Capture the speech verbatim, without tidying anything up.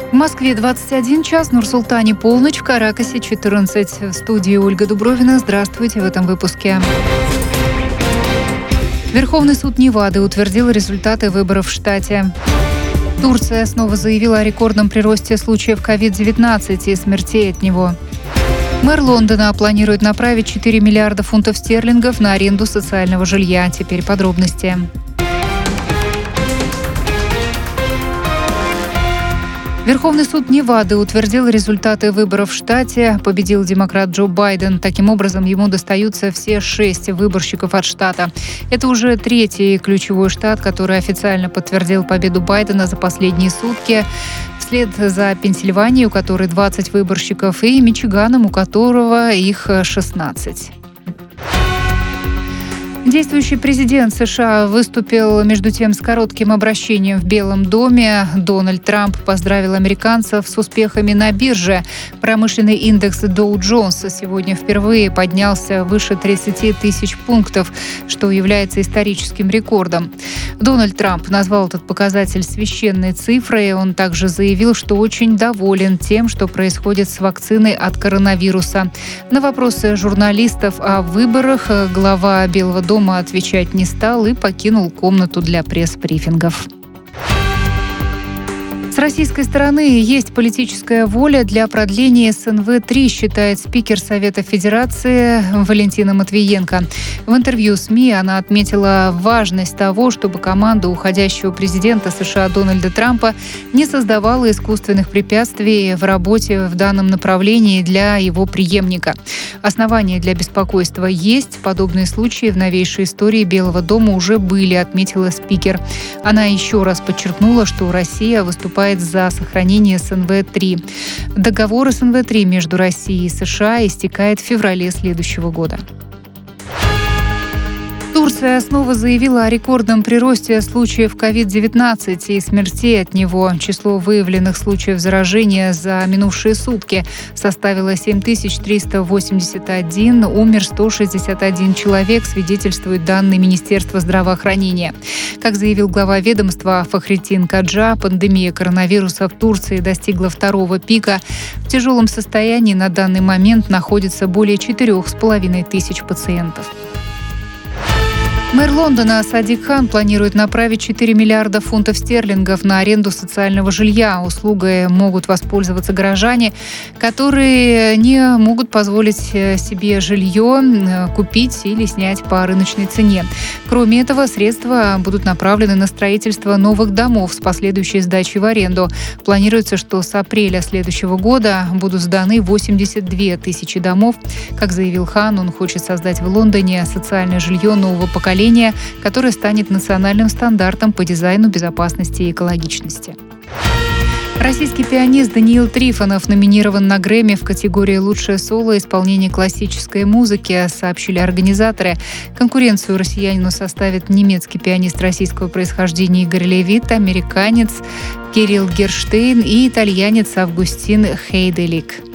В Москве двадцать один час, Нур-Султане полночь, в Каракасе четырнадцать. В студии Ольга Дубровина. Здравствуйте в этом выпуске. Верховный суд Невады утвердил результаты выборов в штате. Турция снова заявила о рекордном приросте случаев ковид девятнадцать и смертей от него. Мэр Лондона планирует направить четыре миллиарда фунтов стерлингов на аренду социального жилья. Теперь подробности. Верховный суд Невады утвердил результаты выборов в штате. Победил демократ Джо Байден. Таким образом, ему достаются все шесть выборщиков от штата. Это уже третий ключевой штат, который официально подтвердил победу Байдена за последние сутки. Вслед за Пенсильванией, у которой двадцать выборщиков, и Мичиганом, у которого их шестнадцать. Действующий президент США выступил, между тем, с коротким обращением в Белом доме. Дональд Трамп поздравил американцев с успехами на бирже. Промышленный индекс Dow Jones сегодня впервые поднялся выше тридцати тысяч пунктов, что является историческим рекордом. Дональд Трамп назвал этот показатель священной цифрой. Он также заявил, что очень доволен тем, что происходит с вакциной от коронавируса. На вопросы журналистов о выборах глава Белого дома отвечать не стал и покинул комнату для пресс-брифингов. С российской стороны есть политическая воля для продления эс эн вэ три, считает спикер Совета Федерации Валентина Матвиенко. В интервью СМИ она отметила важность того, чтобы команда уходящего президента США Дональда Трампа не создавала искусственных препятствий в работе в данном направлении для его преемника. Основания для беспокойства есть. Подобные случаи в новейшей истории Белого дома уже были, отметила спикер. Она еще раз подчеркнула, что Россия выступает за сохранение эс эн вэ три. Договор эс эн вэ три между Россией и США истекает в феврале следующего года. Турция снова заявила о рекордном приросте случаев ковид девятнадцать и смертей от него. Число выявленных случаев заражения за минувшие сутки составило семь тысяч триста восемьдесят один, умер сто шестьдесят один человек, свидетельствуют данные Министерства здравоохранения. Как заявил глава ведомства Фахретдин Каджа, пандемия коронавируса в Турции достигла второго пика. В тяжелом состоянии на данный момент находится более четырех с половиной тысяч пациентов. Мэр Лондона Садик Хан планирует направить четыре миллиарда фунтов стерлингов на аренду социального жилья. Услугой могут воспользоваться горожане, которые не могут позволить себе жилье купить или снять по рыночной цене. Кроме этого, средства будут направлены на строительство новых домов с последующей сдачей в аренду. Планируется, что с апреля следующего года будут сданы восемьдесят две тысячи домов. Как заявил Хан, он хочет создать в Лондоне социальное жилье нового поколения, которое станет национальным стандартом по дизайну, безопасности и экологичности. Российский пианист Даниил Трифонов номинирован на Грэмми в категории «Лучшее соло исполнение классической музыки», сообщили организаторы. Конкуренцию россиянину составит немецкий пианист российского происхождения Игорь Левит, американец Кирилл Герштейн и итальянец Августин Хейделик.